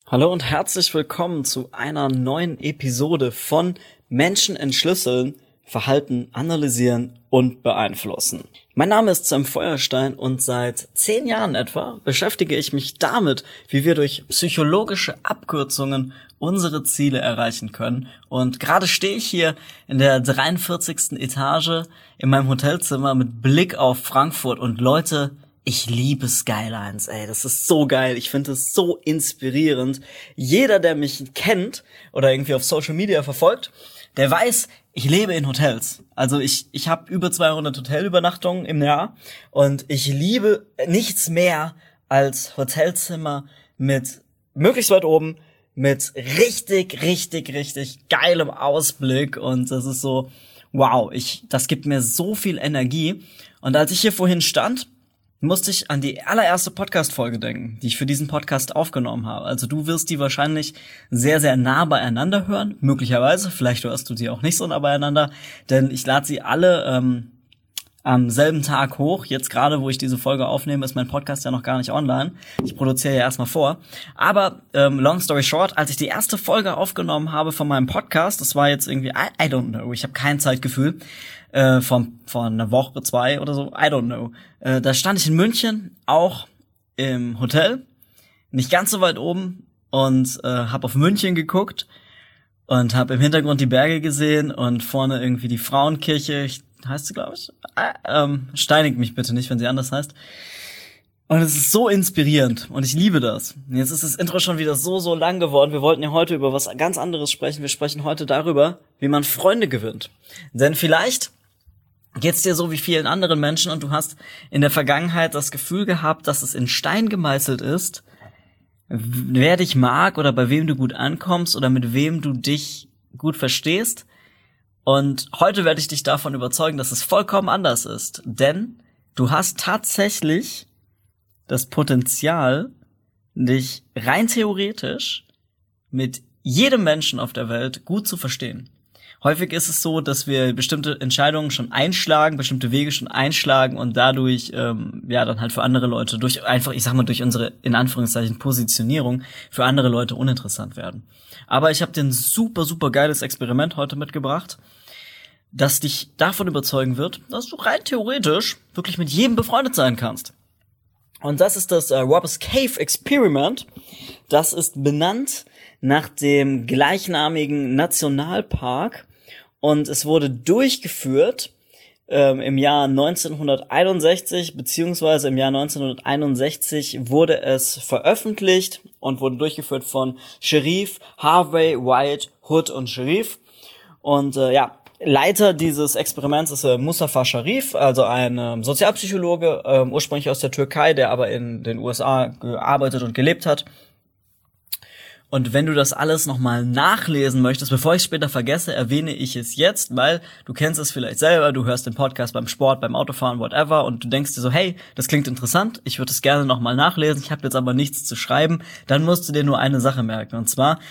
Hallo und herzlich willkommen zu einer neuen Episode von Menschen entschlüsseln, Verhalten analysieren und beeinflussen. Mein Name ist Sam Feuerstein und seit 10 Jahren etwa beschäftige ich mich damit, wie wir durch psychologische Abkürzungen unsere Ziele erreichen können. Und gerade stehe ich hier in der 43. Etage in meinem Hotelzimmer mit Blick auf Frankfurt und Leute, ich liebe Skylines, ey, das ist so geil, ich finde es so inspirierend. Jeder, der mich kennt oder irgendwie auf Social Media verfolgt, der weiß, ich lebe in Hotels. Also ich habe über 200 Hotelübernachtungen im Jahr und ich liebe nichts mehr als Hotelzimmer mit möglichst weit oben, mit richtig geilem Ausblick und das ist so, wow, das gibt mir so viel Energie. Und als ich hier vorhin stand, musste ich an die allererste Podcast-Folge denken, die ich für diesen Podcast aufgenommen habe. Also du wirst die wahrscheinlich sehr, sehr nah beieinander hören, möglicherweise. Vielleicht hörst du sie auch nicht so nah beieinander, denn ich lade sie alle am selben Tag hoch. Jetzt gerade, wo ich diese Folge aufnehme, ist mein Podcast ja noch gar nicht online. Ich produziere ja erstmal vor. Aber long story short, als ich die erste Folge aufgenommen habe von meinem Podcast, das war jetzt irgendwie, I don't know, ich habe kein Zeitgefühl, von einer Woche, 2 oder so, I don't know. Da stand ich in München, auch im Hotel, nicht ganz so weit oben und habe auf München geguckt und habe im Hintergrund die Berge gesehen und vorne irgendwie die Frauenkirche, heißt sie, glaube ich. Steinigt mich bitte nicht, wenn sie anders heißt. Und es ist so inspirierend und ich liebe das. Jetzt ist das Intro schon wieder so lang geworden. Wir wollten ja heute über was ganz anderes sprechen. Wir sprechen heute darüber, wie man Freunde gewinnt. Denn vielleicht geht's dir so wie vielen anderen Menschen und du hast in der Vergangenheit das Gefühl gehabt, dass es in Stein gemeißelt ist, wer dich mag oder bei wem du gut ankommst oder mit wem du dich gut verstehst. Und heute werde ich dich davon überzeugen, dass es vollkommen anders ist. Denn du hast tatsächlich das Potenzial, dich rein theoretisch mit jedem Menschen auf der Welt gut zu verstehen. Häufig ist es so, dass wir bestimmte Entscheidungen schon einschlagen, bestimmte Wege schon einschlagen und dadurch dann halt für andere Leute durch unsere in Anführungszeichen Positionierung für andere Leute uninteressant werden. Aber ich habe dir ein super geiles Experiment heute mitgebracht, das dich davon überzeugen wird, dass du rein theoretisch wirklich mit jedem befreundet sein kannst. Und das ist das Robbers Cave Experiment. Das ist benannt nach dem gleichnamigen Nationalpark und es wurde durchgeführt im Jahr 1961, beziehungsweise im Jahr 1961 wurde es veröffentlicht und wurde durchgeführt von Sherif, Harvey, White, Hood und Sherif. Und Leiter dieses Experiments ist Mustafa Sherif, also ein Sozialpsychologe, ursprünglich aus der Türkei, der aber in den USA gearbeitet und gelebt hat. Und wenn du das alles nochmal nachlesen möchtest, bevor ich es später vergesse, erwähne ich es jetzt, weil du kennst es vielleicht selber, du hörst den Podcast beim Sport, beim Autofahren, whatever, und du denkst dir so, hey, das klingt interessant, ich würde es gerne nochmal nachlesen, ich habe jetzt aber nichts zu schreiben, dann musst du dir nur eine Sache merken, und zwar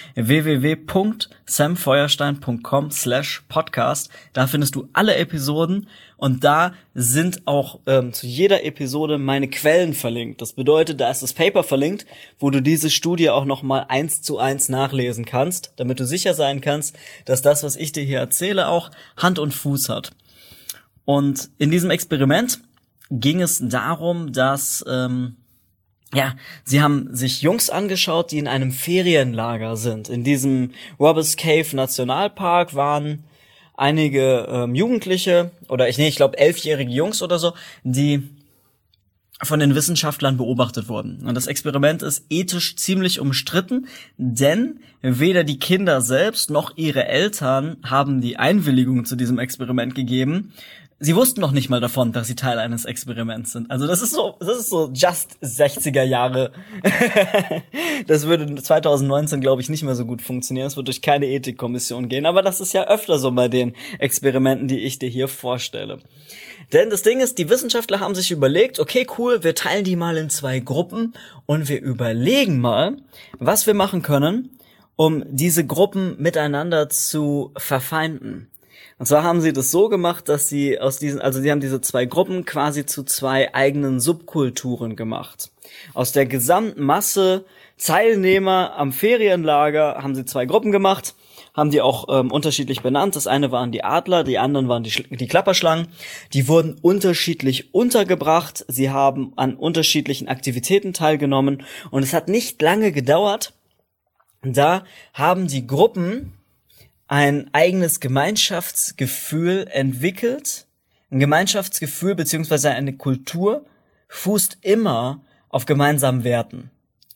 www.samfeuerstein.com/podcast, da findest du alle Episoden und da sind auch zu jeder Episode meine Quellen verlinkt. Das bedeutet, da ist das Paper verlinkt, wo du diese Studie auch nochmal 1:1 nachlesen kannst, damit du sicher sein kannst, dass das, was ich dir hier erzähle, auch Hand und Fuß hat. Und in diesem Experiment ging es darum, dass sie haben sich Jungs angeschaut, die in einem Ferienlager sind. In diesem Robbers Cave Nationalpark waren einige Jugendliche ich glaube 11-jährige Jungs oder so, die von den Wissenschaftlern beobachtet wurden. Und das Experiment ist ethisch ziemlich umstritten, denn weder die Kinder selbst noch ihre Eltern haben die Einwilligung zu diesem Experiment gegeben. Sie wussten noch nicht mal davon, dass sie Teil eines Experiments sind. Also das ist so just 60er Jahre. Das würde 2019, glaube ich, nicht mehr so gut funktionieren. Es wird durch keine Ethikkommission gehen. Aber das ist ja öfter so bei den Experimenten, die ich dir hier vorstelle. Denn das Ding ist, die Wissenschaftler haben sich überlegt, okay, cool, wir teilen die mal in 2 Gruppen und wir überlegen mal, was wir machen können, um diese Gruppen miteinander zu verfeinden. Und zwar haben sie das so gemacht, dass sie sie haben diese 2 Gruppen quasi zu 2 eigenen Subkulturen gemacht. Aus der gesamten Masse Teilnehmer am Ferienlager haben sie 2 Gruppen gemacht, haben die auch unterschiedlich benannt. Das eine waren die Adler, die anderen waren die Klapperschlangen. Die wurden unterschiedlich untergebracht. Sie haben an unterschiedlichen Aktivitäten teilgenommen. Und es hat nicht lange gedauert. Da haben die Gruppen ein eigenes Gemeinschaftsgefühl entwickelt. Ein Gemeinschaftsgefühl beziehungsweise eine Kultur fußt immer auf gemeinsamen Werten.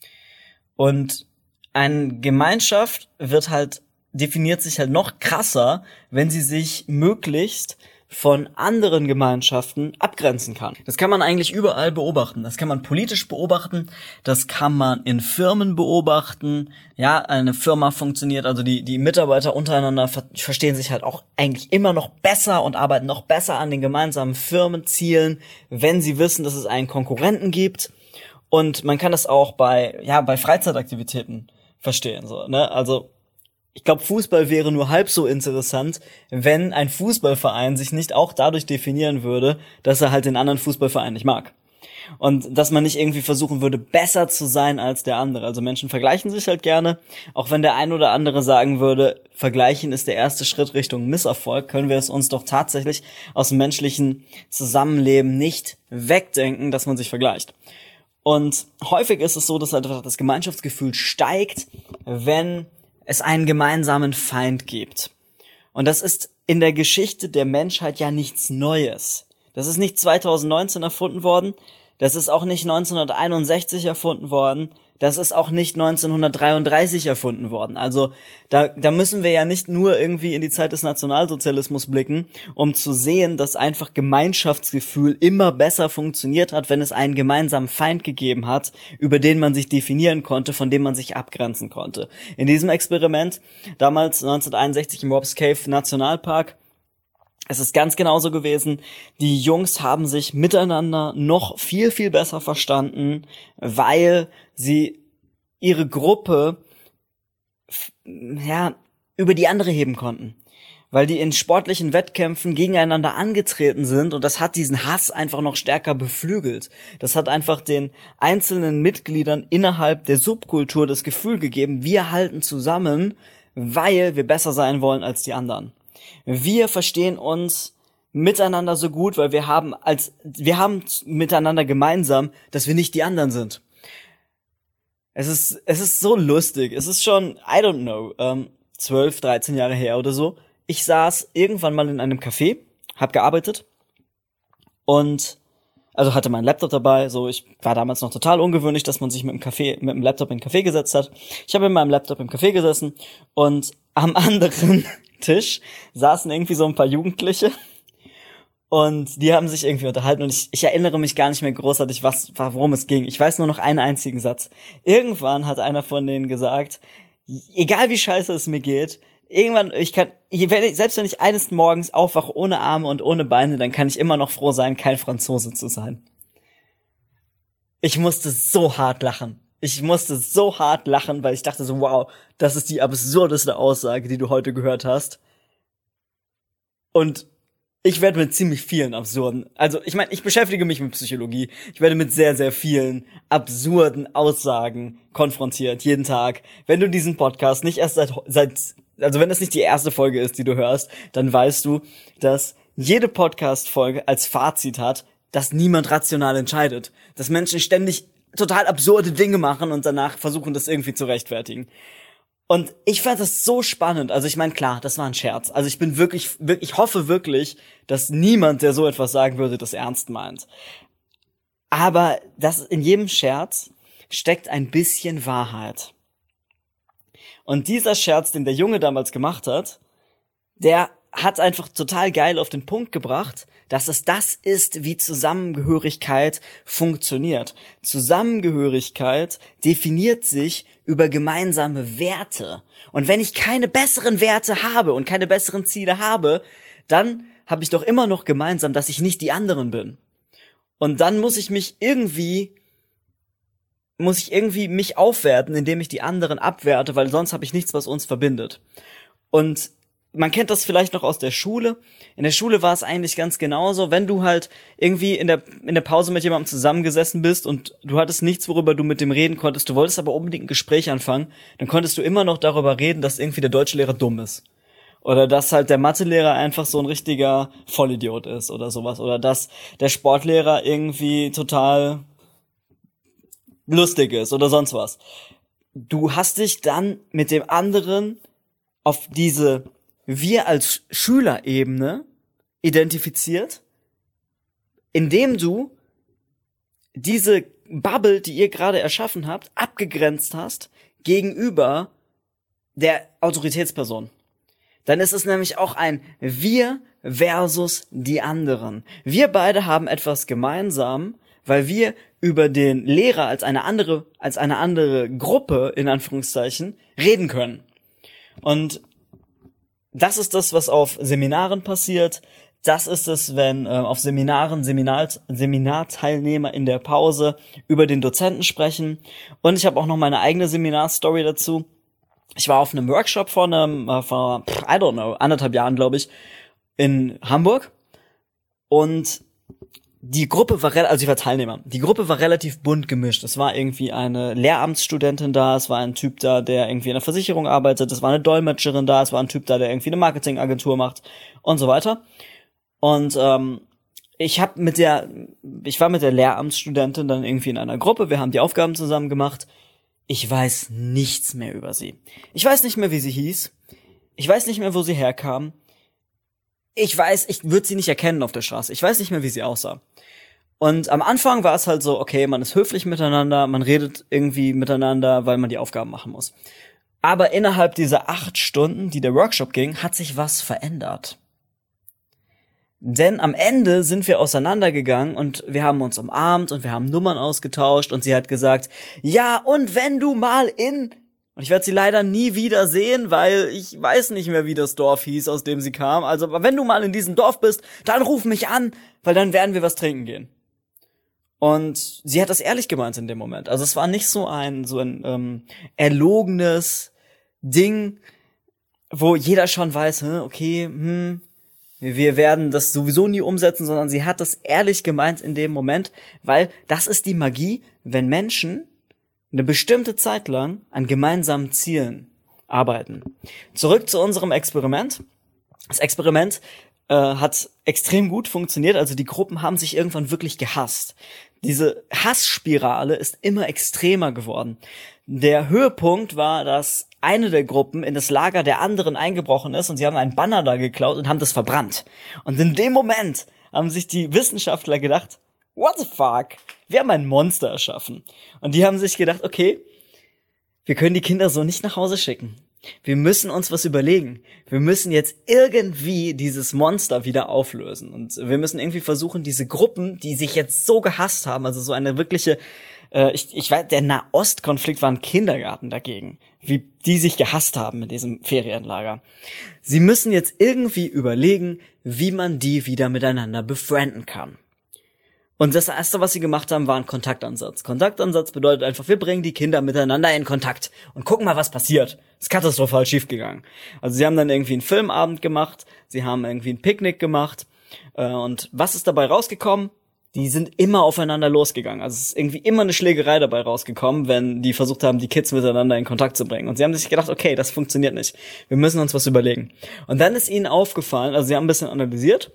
Und eine Gemeinschaft definiert sich halt noch krasser, wenn sie sich möglichst von anderen Gemeinschaften abgrenzen kann. Das kann man eigentlich überall beobachten. Das kann man politisch beobachten, das kann man in Firmen beobachten. Ja, eine Firma funktioniert, also die Mitarbeiter untereinander verstehen sich halt auch eigentlich immer noch besser und arbeiten noch besser an den gemeinsamen Firmenzielen, wenn sie wissen, dass es einen Konkurrenten gibt. Und man kann das auch bei Freizeitaktivitäten verstehen, so, ne? Also, ich glaube, Fußball wäre nur halb so interessant, wenn ein Fußballverein sich nicht auch dadurch definieren würde, dass er halt den anderen Fußballverein nicht mag. Und dass man nicht irgendwie versuchen würde, besser zu sein als der andere. Also Menschen vergleichen sich halt gerne. Auch wenn der ein oder andere sagen würde, Vergleichen ist der erste Schritt Richtung Misserfolg, können wir es uns doch tatsächlich aus dem menschlichen Zusammenleben nicht wegdenken, dass man sich vergleicht. Und häufig ist es so, dass halt das Gemeinschaftsgefühl steigt, wenn es einen gemeinsamen Feind gibt. Und das ist in der Geschichte der Menschheit ja nichts Neues. Das ist nicht 2019 erfunden worden, das ist auch nicht 1961 erfunden worden, das ist auch nicht 1933 erfunden worden. Also da müssen wir ja nicht nur irgendwie in die Zeit des Nationalsozialismus blicken, um zu sehen, dass einfach Gemeinschaftsgefühl immer besser funktioniert hat, wenn es einen gemeinsamen Feind gegeben hat, über den man sich definieren konnte, von dem man sich abgrenzen konnte. In diesem Experiment, damals 1961 im Robb's Cave Nationalpark, es ist ganz genauso gewesen. Die Jungs haben sich miteinander noch viel, viel besser verstanden, weil sie ihre Gruppe über die andere heben konnten. Weil die in sportlichen Wettkämpfen gegeneinander angetreten sind und das hat diesen Hass einfach noch stärker beflügelt. Das hat einfach den einzelnen Mitgliedern innerhalb der Subkultur das Gefühl gegeben, wir halten zusammen, weil wir besser sein wollen als die anderen. Wir verstehen uns miteinander so gut, weil wir haben miteinander gemeinsam, dass wir nicht die anderen sind. Es ist so lustig. Es ist schon, I don't know, 12, 13 Jahre her oder so. Ich saß irgendwann mal in einem Café, hab gearbeitet und hatte meinen Laptop dabei. So, ich war damals noch total ungewöhnlich, dass man sich mit dem Laptop in ein Café gesetzt hat. Ich habe mit meinem Laptop im Café gesessen und am anderen Tisch saßen irgendwie so ein paar Jugendliche und die haben sich irgendwie unterhalten und ich erinnere mich gar nicht mehr großartig, worum es ging. Ich weiß nur noch einen einzigen Satz. Irgendwann hat einer von denen gesagt, egal wie scheiße es mir geht, irgendwann, selbst wenn ich eines Morgens aufwache ohne Arme und ohne Beine, dann kann ich immer noch froh sein, kein Franzose zu sein. Ich musste so hart lachen. Weil ich dachte so, wow, das ist die absurdeste Aussage, die du heute gehört hast. Und ich werde mit ziemlich vielen absurden, ich beschäftige mich mit Psychologie. Ich werde mit sehr, sehr vielen absurden Aussagen konfrontiert, jeden Tag. Wenn du diesen Podcast nicht erst wenn das nicht die erste Folge ist, die du hörst, dann weißt du, dass jede Podcast-Folge als Fazit hat, dass niemand rational entscheidet. Dass Menschen ständig total absurde Dinge machen und danach versuchen, das irgendwie zu rechtfertigen. Und ich fand das so spannend. Also ich meine, klar, das war ein Scherz. Also ich hoffe wirklich, dass niemand, der so etwas sagen würde, das ernst meint. Aber in jedem Scherz steckt ein bisschen Wahrheit. Und dieser Scherz, den der Junge damals gemacht hat, der hat einfach total geil auf den Punkt gebracht, dass es das ist, wie Zusammengehörigkeit funktioniert. Zusammengehörigkeit definiert sich über gemeinsame Werte. Und wenn ich keine besseren Werte habe und keine besseren Ziele habe, dann habe ich doch immer noch gemeinsam, dass ich nicht die anderen bin. Und dann muss ich irgendwie mich aufwerten, indem ich die anderen abwerte, weil sonst habe ich nichts, was uns verbindet. Und man kennt das vielleicht noch aus der Schule. In der Schule war es eigentlich ganz genauso. Wenn du halt irgendwie in der Pause mit jemandem zusammengesessen bist und du hattest nichts, worüber du mit dem reden konntest, du wolltest aber unbedingt ein Gespräch anfangen, dann konntest du immer noch darüber reden, dass irgendwie der Deutschlehrer dumm ist. Oder dass halt der Mathelehrer einfach so ein richtiger Vollidiot ist oder sowas. Oder dass der Sportlehrer irgendwie total lustig ist oder sonst was. Du hast dich dann mit dem anderen auf diese wir als Schülerebene identifiziert, indem du diese Bubble, die ihr gerade erschaffen habt, abgegrenzt hast gegenüber der Autoritätsperson. Dann ist es nämlich auch ein Wir versus die anderen. Wir beide haben etwas gemeinsam, weil wir über den Lehrer als eine andere Gruppe, in Anführungszeichen, reden können. Und das ist das, was auf Seminaren passiert. Das ist es, wenn auf Seminaren Seminarteilnehmer in der Pause über den Dozenten sprechen. Und ich habe auch noch meine eigene Seminarstory dazu. Ich war auf einem Workshop vor anderthalb Jahren, glaube ich, in Hamburg. Und die Gruppe war ich war Teilnehmer. Die Gruppe war relativ bunt gemischt. Es war irgendwie eine Lehramtsstudentin da, es war ein Typ da, der irgendwie in der Versicherung arbeitet, es war eine Dolmetscherin da, es war ein Typ da, der irgendwie eine Marketingagentur macht und so weiter. Und ich war mit der Lehramtsstudentin dann irgendwie in einer Gruppe, wir haben die Aufgaben zusammen gemacht. Ich weiß nichts mehr über sie. Ich weiß nicht mehr, wie sie hieß. Ich weiß nicht mehr, wo sie herkam. Ich würde sie nicht erkennen auf der Straße. Ich weiß nicht mehr, wie sie aussah. Und am Anfang war es halt so, okay, man ist höflich miteinander, man redet irgendwie miteinander, weil man die Aufgaben machen muss. Aber innerhalb dieser 8 Stunden, die der Workshop ging, hat sich was verändert. Denn am Ende sind wir auseinandergegangen und wir haben uns umarmt und wir haben Nummern ausgetauscht und sie hat gesagt, ja, und wenn du mal und ich werde sie leider nie wieder sehen, weil ich weiß nicht mehr, wie das Dorf hieß, aus dem sie kam. Also, wenn du mal in diesem Dorf bist, dann ruf mich an, weil dann werden wir was trinken gehen. Und sie hat das ehrlich gemeint in dem Moment. Also es war nicht so ein erlogenes Ding, wo jeder schon weiß, okay, wir werden das sowieso nie umsetzen, sondern sie hat das ehrlich gemeint in dem Moment, weil das ist die Magie, wenn Menschen eine bestimmte Zeit lang an gemeinsamen Zielen arbeiten. Zurück zu unserem Experiment. Das Experiment hat extrem gut funktioniert, also die Gruppen haben sich irgendwann wirklich gehasst. Diese Hassspirale ist immer extremer geworden. Der Höhepunkt war, dass eine der Gruppen in das Lager der anderen eingebrochen ist und sie haben einen Banner da geklaut und haben das verbrannt. Und in dem Moment haben sich die Wissenschaftler gedacht, what the fuck? Wir haben ein Monster erschaffen. Und die haben sich gedacht, okay, wir können die Kinder so nicht nach Hause schicken. Wir müssen uns was überlegen. Wir müssen jetzt irgendwie dieses Monster wieder auflösen. Und wir müssen irgendwie versuchen, diese Gruppen, die sich jetzt so gehasst haben, also so eine wirkliche, ich weiß, der Nahostkonflikt war ein Kindergarten dagegen, wie die sich gehasst haben in diesem Ferienlager. Sie müssen jetzt irgendwie überlegen, wie man die wieder miteinander befrienden kann. Und das Erste, was sie gemacht haben, war ein Kontaktansatz. Kontaktansatz bedeutet einfach, wir bringen die Kinder miteinander in Kontakt und gucken mal, was passiert. Ist katastrophal schiefgegangen. Also sie haben dann irgendwie einen Filmabend gemacht, sie haben irgendwie ein Picknick gemacht und was ist dabei rausgekommen? Die sind immer aufeinander losgegangen. Also es ist irgendwie immer eine Schlägerei dabei rausgekommen, wenn die versucht haben, die Kids miteinander in Kontakt zu bringen. Und sie haben sich gedacht, okay, das funktioniert nicht. Wir müssen uns was überlegen. Und dann ist ihnen aufgefallen, also sie haben ein bisschen analysiert,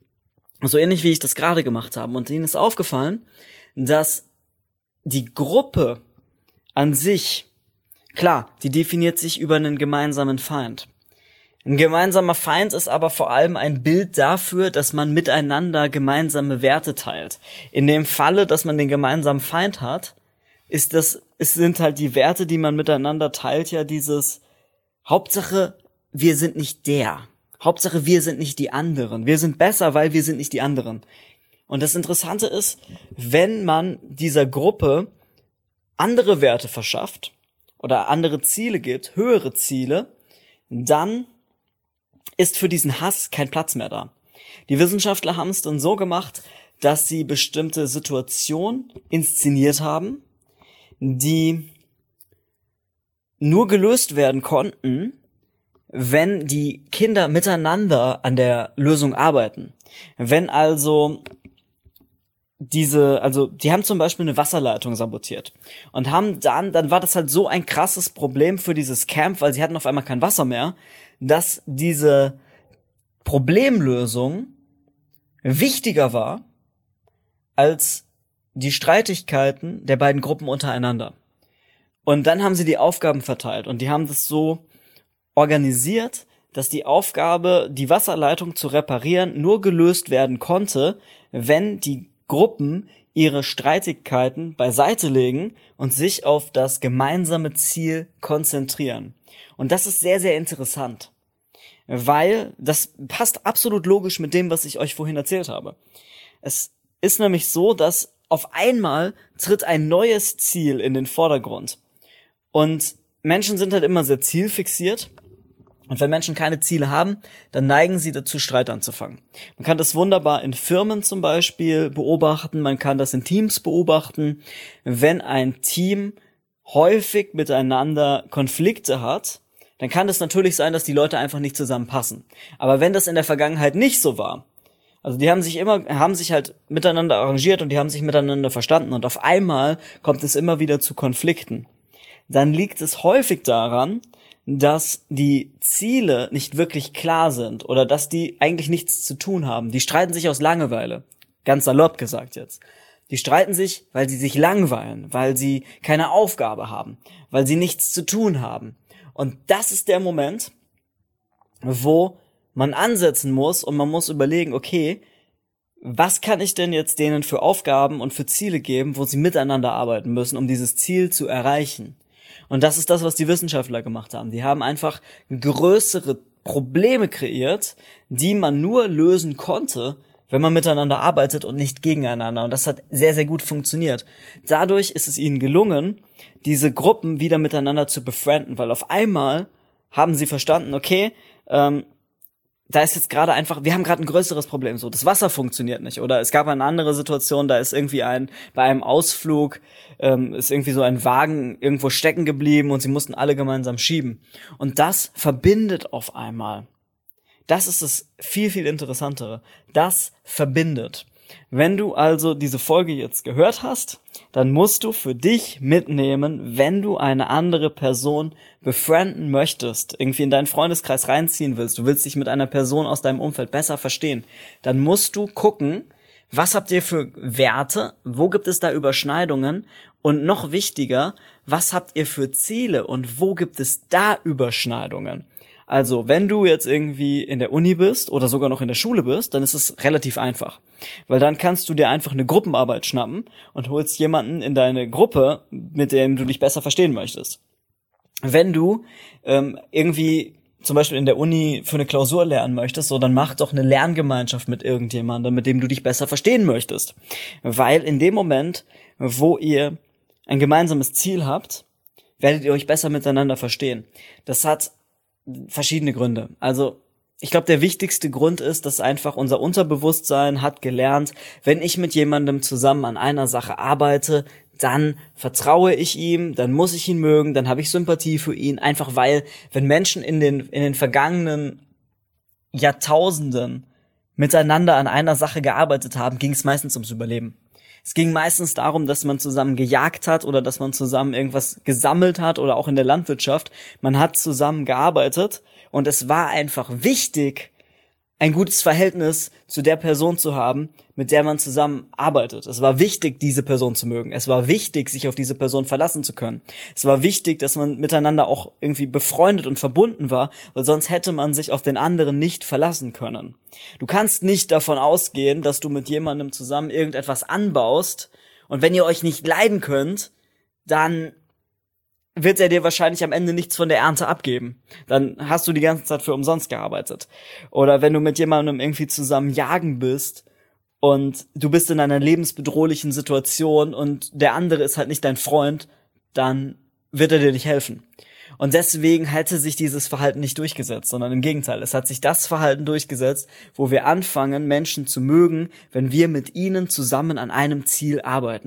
so ähnlich wie ich das gerade gemacht habe. Und ihnen ist aufgefallen, dass die Gruppe an sich, klar, die definiert sich über einen gemeinsamen Feind. Ein gemeinsamer Feind ist aber vor allem ein Bild dafür, dass man miteinander gemeinsame Werte teilt. In dem Falle, dass man den gemeinsamen Feind hat, sind halt die Werte, die man miteinander teilt, ja dieses Hauptsache, wir sind nicht der. Hauptsache, wir sind nicht die anderen. Wir sind besser, weil wir sind nicht die anderen. Und das Interessante ist, wenn man dieser Gruppe andere Werte verschafft oder andere Ziele gibt, höhere Ziele, dann ist für diesen Hass kein Platz mehr da. Die Wissenschaftler haben es dann so gemacht, dass sie bestimmte Situationen inszeniert haben, die nur gelöst werden konnten, wenn die Kinder miteinander an der Lösung arbeiten. Wenn also die haben zum Beispiel eine Wasserleitung sabotiert und dann war das halt so ein krasses Problem für dieses Camp, weil sie hatten auf einmal kein Wasser mehr, dass diese Problemlösung wichtiger war als die Streitigkeiten der beiden Gruppen untereinander. Und dann haben sie die Aufgaben verteilt und die haben das so organisiert, dass die Aufgabe, die Wasserleitung zu reparieren, nur gelöst werden konnte, wenn die Gruppen ihre Streitigkeiten beiseite legen und sich auf das gemeinsame Ziel konzentrieren. Und das ist sehr, sehr interessant, weil das passt absolut logisch mit dem, was ich euch vorhin erzählt habe. Es ist nämlich so, dass auf einmal tritt ein neues Ziel in den Vordergrund. Und Menschen sind halt immer sehr zielfixiert. Und wenn Menschen keine Ziele haben, dann neigen sie dazu, Streit anzufangen. Man kann das wunderbar in Firmen zum Beispiel beobachten, man kann das in Teams beobachten. Wenn ein Team häufig miteinander Konflikte hat, dann kann es natürlich sein, dass die Leute einfach nicht zusammenpassen. Aber wenn das in der Vergangenheit nicht so war, also die haben sich halt miteinander arrangiert und die haben sich miteinander verstanden und auf einmal kommt es immer wieder zu Konflikten, dann liegt es häufig daran, dass die Ziele nicht wirklich klar sind oder dass die eigentlich nichts zu tun haben. Die streiten sich aus Langeweile, ganz salopp gesagt jetzt. Die streiten sich, weil sie sich langweilen, weil sie keine Aufgabe haben, weil sie nichts zu tun haben. Und das ist der Moment, wo man ansetzen muss und man muss überlegen, okay, was kann ich denn jetzt denen für Aufgaben und für Ziele geben, wo sie miteinander arbeiten müssen, um dieses Ziel zu erreichen? Und das ist das, was die Wissenschaftler gemacht haben. Die haben einfach größere Probleme kreiert, die man nur lösen konnte, wenn man miteinander arbeitet und nicht gegeneinander. Und das hat sehr, sehr gut funktioniert. Dadurch ist es ihnen gelungen, diese Gruppen wieder miteinander zu befrienden, weil auf einmal haben sie verstanden, okay, da ist jetzt gerade einfach, wir haben gerade ein größeres Problem, so, das Wasser funktioniert nicht, oder es gab eine andere Situation, da ist irgendwie bei einem Ausflug, ist irgendwie so ein Wagen irgendwo stecken geblieben und sie mussten alle gemeinsam schieben. Und das verbindet auf einmal. Das ist das viel, viel Interessantere. Das verbindet. Wenn du also diese Folge jetzt gehört hast, dann musst du für dich mitnehmen, wenn du eine andere Person befrienden möchtest, irgendwie in deinen Freundeskreis reinziehen willst, du willst dich mit einer Person aus deinem Umfeld besser verstehen, dann musst du gucken, was habt ihr für Werte, wo gibt es da Überschneidungen und noch wichtiger, was habt ihr für Ziele und wo gibt es da Überschneidungen? Also, wenn du jetzt irgendwie in der Uni bist oder sogar noch in der Schule bist, dann ist es relativ einfach. Weil dann kannst du dir einfach eine Gruppenarbeit schnappen und holst jemanden in deine Gruppe, mit dem du dich besser verstehen möchtest. Wenn du irgendwie zum Beispiel in der Uni für eine Klausur lernen möchtest, so, dann mach doch eine Lerngemeinschaft mit irgendjemandem, mit dem du dich besser verstehen möchtest. Weil in dem Moment, wo ihr ein gemeinsames Ziel habt, werdet ihr euch besser miteinander verstehen. Das hat verschiedene Gründe. Also ich glaube, der wichtigste Grund ist, dass einfach unser Unterbewusstsein hat gelernt, wenn ich mit jemandem zusammen an einer Sache arbeite, dann vertraue ich ihm, dann muss ich ihn mögen, dann habe ich Sympathie für ihn, einfach weil, wenn Menschen in den vergangenen Jahrtausenden miteinander an einer Sache gearbeitet haben, ging es meistens ums Überleben. Es ging meistens darum, dass man zusammen gejagt hat oder dass man zusammen irgendwas gesammelt hat oder auch in der Landwirtschaft. Man hat zusammen gearbeitet und es war einfach wichtig, ein gutes Verhältnis zu der Person zu haben, mit der man zusammen arbeitet. Es war wichtig, diese Person zu mögen. Es war wichtig, sich auf diese Person verlassen zu können. Es war wichtig, dass man miteinander auch irgendwie befreundet und verbunden war, weil sonst hätte man sich auf den anderen nicht verlassen können. Du kannst nicht davon ausgehen, dass du mit jemandem zusammen irgendetwas anbaust und wenn ihr euch nicht leiden könnt, dann wird er dir wahrscheinlich am Ende nichts von der Ernte abgeben. Dann hast du die ganze Zeit für umsonst gearbeitet. Oder wenn du mit jemandem irgendwie zusammen jagen bist und du bist in einer lebensbedrohlichen Situation und der andere ist halt nicht dein Freund, dann wird er dir nicht helfen. Und deswegen hätte sich dieses Verhalten nicht durchgesetzt, sondern im Gegenteil, es hat sich das Verhalten durchgesetzt, wo wir anfangen, Menschen zu mögen, wenn wir mit ihnen zusammen an einem Ziel arbeiten.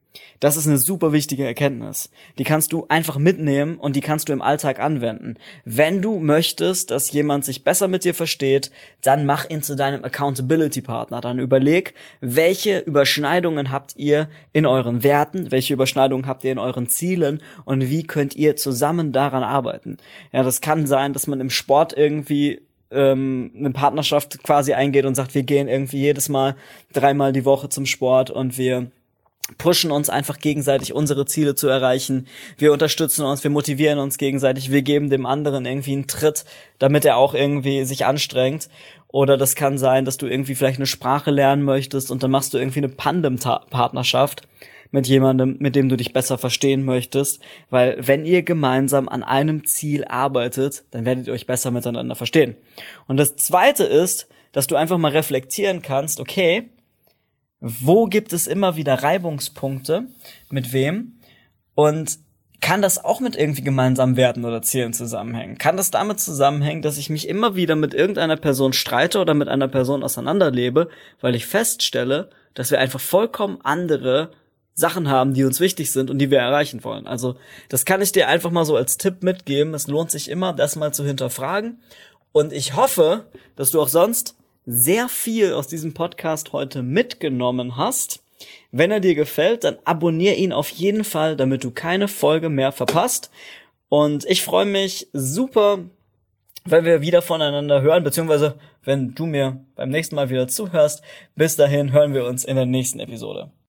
Das ist eine super wichtige Erkenntnis. Die kannst du einfach mitnehmen und die kannst du im Alltag anwenden. Wenn du möchtest, dass jemand sich besser mit dir versteht, dann mach ihn zu deinem Accountability-Partner. Dann überleg, welche Überschneidungen habt ihr in euren Werten, welche Überschneidungen habt ihr in euren Zielen und wie könnt ihr zusammen daran arbeiten. Ja, das kann sein, dass man im Sport irgendwie eine Partnerschaft quasi eingeht und sagt, wir gehen irgendwie jedes Mal 3-mal die Woche zum Sport und wir pushen uns einfach gegenseitig, unsere Ziele zu erreichen. Wir unterstützen uns, wir motivieren uns gegenseitig, wir geben dem anderen irgendwie einen Tritt, damit er auch irgendwie sich anstrengt. Oder das kann sein, dass du irgendwie vielleicht eine Sprache lernen möchtest und dann machst du irgendwie eine Tandem-Partnerschaft mit jemandem, mit dem du dich besser verstehen möchtest. Weil wenn ihr gemeinsam an einem Ziel arbeitet, dann werdet ihr euch besser miteinander verstehen. Und das Zweite ist, dass du einfach mal reflektieren kannst, okay, wo gibt es immer wieder Reibungspunkte? Mit wem? Und kann das auch mit irgendwie gemeinsamen Werten oder Zielen zusammenhängen? Kann das damit zusammenhängen, dass ich mich immer wieder mit irgendeiner Person streite oder mit einer Person auseinanderlebe, weil ich feststelle, dass wir einfach vollkommen andere Sachen haben, die uns wichtig sind und die wir erreichen wollen? Also das kann ich dir einfach mal so als Tipp mitgeben. Es lohnt sich immer, das mal zu hinterfragen. Und ich hoffe, dass du auch sonst sehr viel aus diesem Podcast heute mitgenommen hast. Wenn er dir gefällt, dann abonniere ihn auf jeden Fall, damit du keine Folge mehr verpasst. Und ich freue mich super, wenn wir wieder voneinander hören, beziehungsweise wenn du mir beim nächsten Mal wieder zuhörst. Bis dahin hören wir uns in der nächsten Episode.